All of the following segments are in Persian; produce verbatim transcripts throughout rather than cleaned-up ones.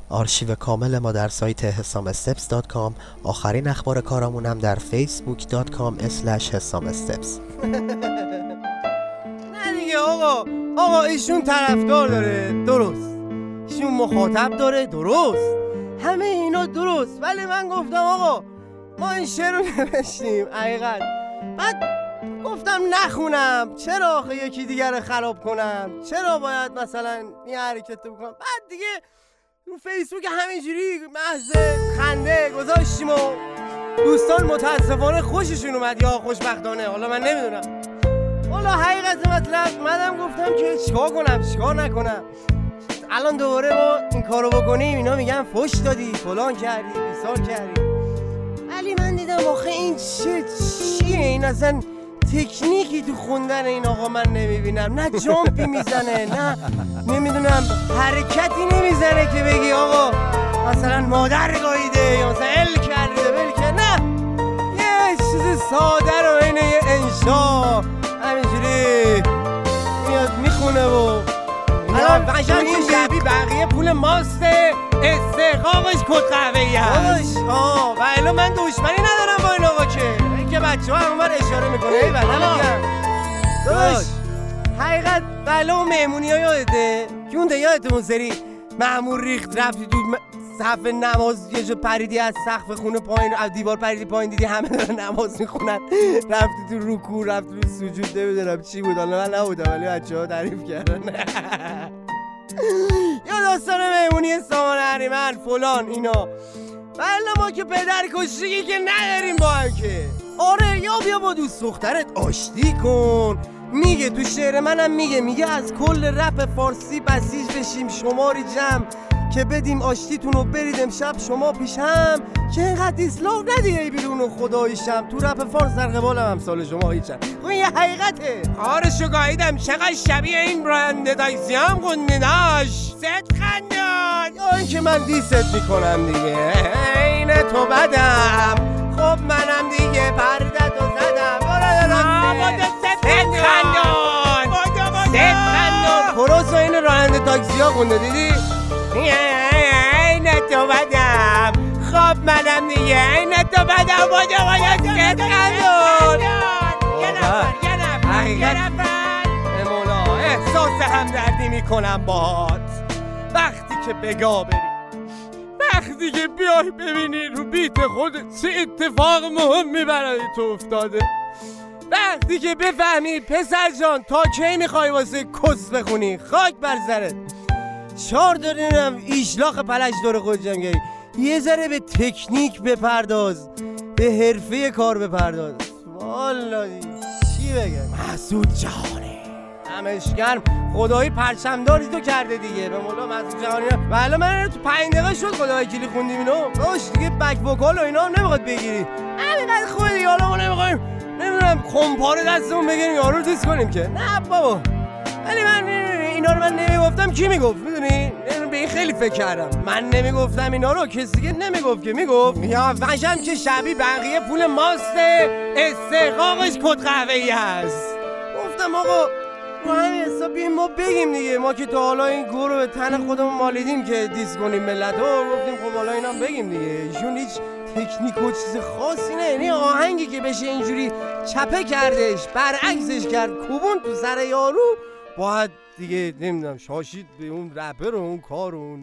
آرشیو کامل ما در سایت حسام استپس دات کام. آخرین اخبار کارمونم در فیسبوک دات کام اسلش حسام استپس. نه دیگه آقا آقا ایشون طرفدار داره، درست، ایشون مخاطب داره، درست، همه اینا درست، ولی من گفتم آقا ما این شعر رو نوشتیم حقیقت، بعد گفتم نخونم، چرا آخه یکی دیگر رو خراب کنم، چرا باید مثلا این حرکت رو بکنم. بعد دیگه رو فیسبوک همینجوری محض خنده گذاشتیم و دوستان متاسفانه خوششون اومد یا خوشبختانه، حالا من نمیدونم، حالا حقیقت مطلب منم گفتم که چیکار کنم چیکار نکنم. الان دوباره ما این کارو بکنیم اینا میگن فوش دادی فلان کردی بیسار کردی، ولی من دیدم آخه این چه چیه این، اصلا تکنیکی تو خوندن این آقا من نمیبینم، نه جامپی میزنه نه نمیدونم حرکتی نمیزنه که بگی آقا مثلا مادر گاییده یا مثلا ال کرده بلکه، نه یه چیز ساده رو اینه یه انشا همینجوری میاد میخونه و الان قشنگ این شبی بقیه پول ماسته استحقاقش کد قهوه‌ای هست. آه و الان من دشمنی ندارم با این آقا که این که بچه ها همون اشاره میکنه ای بله میگم داش حقیقت بله و مهمونی ها یادته که اون ده یادت اون سری مأمور ریخت رفتی تو صف نماز یه جا پریدی از سقف خونه پایین از دیوار پریدی پایین دیدی همه دارن نماز میخونن رفتی تو رکوع رفتی تو سجود نمیدونم چی بود، حالا من نبودم ولی بچه ها تعریف کردن. یا داستان مهمونی سامان اهریمن فلان اینا، ولی ما که پدر کشتگی که نداریم با هم که. آره یا بیا با دوست دخترت آشتی کن، میگه تو شعر منم میگه میگه از کل رپ فارسی بسیج بشیم شماری جمع که بدیم آشتیتون رو برید امشب شما پیش هم که اینقدر دیسلاک ندیه ای بیرون و خداییشم تو رپ فارس در قبالم امثال شما هیچم. این یه حقیقته. کارشو گاهیدم چقدر شبیه این برند دایسیام گندناش ست خندان یا این که من دیست میکنم دیگه این تو بدم خب منم دیگه پردت و زدم برای ست خندان ست خندان کروس و این راننده تاکسی ها گنده دیدی؟ این تو بدم خب منم دیگه این تو بدم باید باید ست خندان یه نفر یه نفر یه نفر مولا احساس همدردی میکنم باهات وقتی که بگا بری، وقتی که بیای ببینی رو بیت خودت چه اتفاق مهمی برای تو افتاده، وقتی که بفهمی پسر جان تا کی میخوای واسه کس بخونی خاک بر سرت چهار دارینم ایشلاخ پلش دور خود جنگی، یه ذره به تکنیک بپرداز به حرفه کار بپرداز. والا چی بگم مسعود جهانی همش گرم خدایی پرچمداری تو کرده دیگه به مولا مسعود جهانی. بله من تو پنج دقیقه شد خدایی کلی خوندیم اینو باش دیگه بک وکال و اینا هم نمیخواد بگیری همینقدر خوبه دیگه، حالا ما نمیخوایم نمیدونم کمپاره دستمون بگیریم یارو رو دیس کنیم که نه بابا، ولی من اینا رو من نمیگفتم کی میگفت میدونی؟ به این خیلی فکر کردم، من نمیگفتم اینا رو کسی دیگه نمیگفت که میگفت یا وجم که شبی بقیه پول ماسته استحقاقش کد قهوه‌ای هست. گفتم آقا رو همین حساب بیاییم ما بگیم دیگه، ما که تا حالا این گور رو به تن خودمون مالیدیم که دیس کنیم ملت ها، گفتیم خب حالا اینا بگیم دیگه. ایشون هیچ تکنیک و چیز خاصی نه، یعنی آهنگی که بشه اینجوری چپه کردش برعکسش کرد کوبون تو سر یارو باید دیگه نمیدونم شاشید به اون رپر و اون کار و اون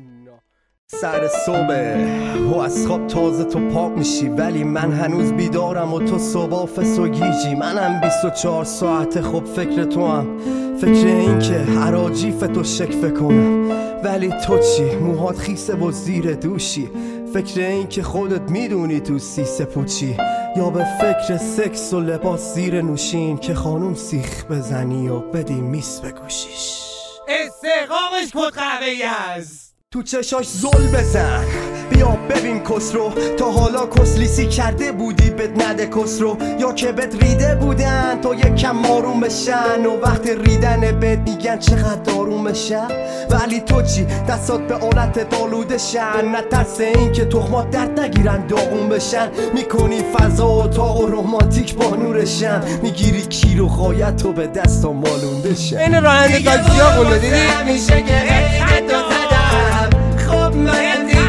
سر صبح و از خواب تازه تو پاک میشی، ولی من هنوز بیدارم و تو صبح فس و گیجی. منم بیست و چهار ساعت خب فکر تو هم، فکر این که حراجیف تو شکفه کنم، ولی تو چی؟ موهات خیسه و زیر دوشی، فکر این که خودت میدونی تو سیسه پوچی، یا به فکر سکس و لباس زیر نوشین که خانوم سیخ بزنی و بدی میس بگوشیش استحقاقش کد قهوه‌ای هست. تو چشاش زل بزن بیا ببین کسرو، تا حالا کسلیسی کرده بودی بد نده کسرو، یا که بد ریده بودن تا یکم آروم بشن و وقت ریدن بد میگن چقدر آروم بشن، ولی تو چی؟ دستات به آلت دالوده شن، نه ترس این که تخمات درد نگیرن داغون بشن، میکنی فضا و اتاق و رومانتیک با نورشن، میگیری کیر و خایت و به دست و مالونده شن. این راننده تاکسی ها قلو دیدی؟ میشه که خب من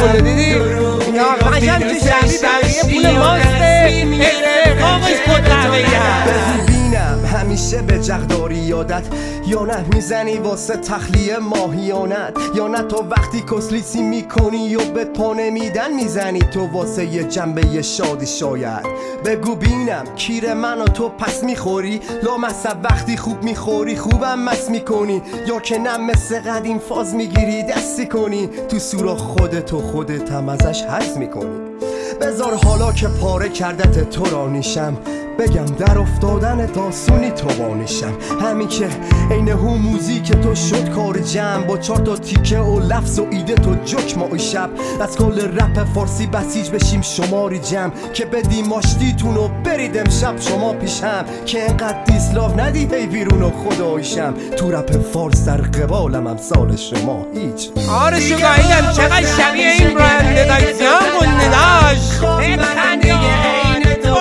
خونده دیدی؟ یا قشنگ که شبیه بقیه پول ماسته استحقاقش کتقویه همیشه به جغداری یادت یا نه میزنی واسه تخلیه ماهیانت یا نه تو وقتی کسلیسی میکنی یا به پا نمیدن میزنی تو واسه یه جنبه شادی شاید بگو بینم کیر من و تو پس میخوری لامصب وقتی خوب میخوری خوبم مس میکنی یا که نه مثل قدیم فاز میگیری دستی کنی تو سوراخ خودت و خودت هم ازش حظ میکنی بذار حالا که پاره کردت تو را نیشم بگم در افتادن داستانی تو بانشم همین که عین هو موزیک تو شد کار جمع با چهار تا تیکه و لفظ و ایده تو جک ما شب از کل رپ فارسی بسیج بشیم شماری جمع که بدیم آشتیتون و برید امشب شما پیشم که انقدر دیسلاو ندی هی بیرون و خدایشم تو رپ فارس در قبالم امثال شما هیچ آره شگاهیم چقدر شبیه این برنده دایزیان گنده داشت بخندی عین تو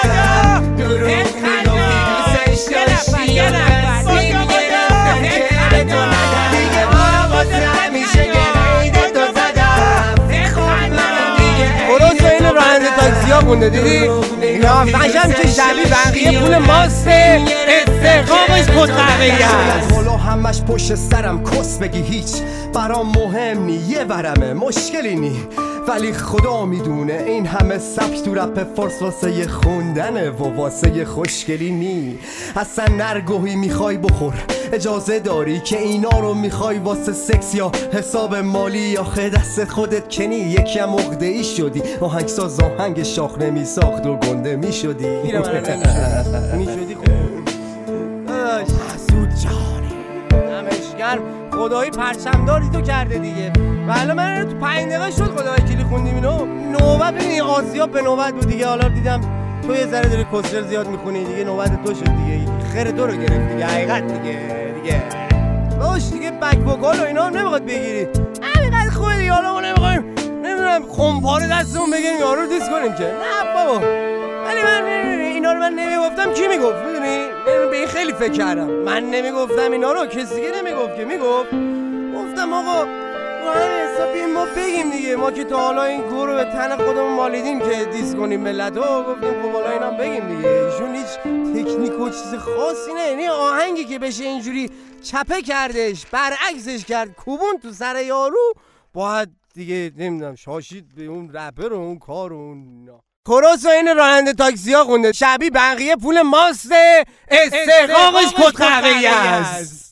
خونده دیدی؟ یا قشنگ که شبیه بقیه پول ماسته استحقاقش کتقویه است حالا همش پشت سرم کس بگی هیچ برام مهم نی یه ورمه مشکلی نی ولی خدا میدونه این همه سبک تو رپ فارس واسه یه خوندنه و واسه یه خوشگلی نی اصلا نرگوهی میخوای بخور اجازه داری که اینا رو میخوای واسه سکس یا حساب مالی آخه دست خودت کنی یکی هم عقده‌ای شدی آهنگساز آهنگ شاخ نمیساخت و گنده میشدی میشدی خوب حسود جانی نمشگر خدایی پرچمداری تو کرده دیگه ولی من تو پنج دقیقه شد خدایی کلی خوندیم اینو نوبت ببین آسیاب به نوبت بود دیگه حالا دیدم تو یه ذره داری کسر زیاد میخونی دیگه نوبت تو شد دیگه خیر تو رو گرفت دیگه حقیقت دیگه دیگه باش دیگه بک وکال و اینا هم نمیخواد بگیری همینقدر خوبه دیگه حالا ما نمیخوایم نمیدونم خمپاره دستمون بگیریم یارو رو دیس کنیم که نه بابا ولی من اینا رو من نمیگفتم کی میگفت میدونی به این خیلی فکر کردم من نمیگفتم اینا رو کسی دیگه نمیگفت که میگفت گفتم آقا رو همین حسابی ما بگیم دیگه ما که تا حالا این گور رو به تن خودمون مالیدیم که دیس کنیم ملت ها گفتیم خب حالا اینم بگیم دیگه ایشون هیچ تکنیک و چیز خاصی نه یعنی آهنگی که بشه اینجوری چپه کردش برعکسش کرد کوبون تو سر یارو باید دیگه نمیدونم شاشید به اون رپر و اون کار و اون کروس و این راننده تاکسی ها خونده شبیه بقیه پول ماسته استحقاقش کتقویه است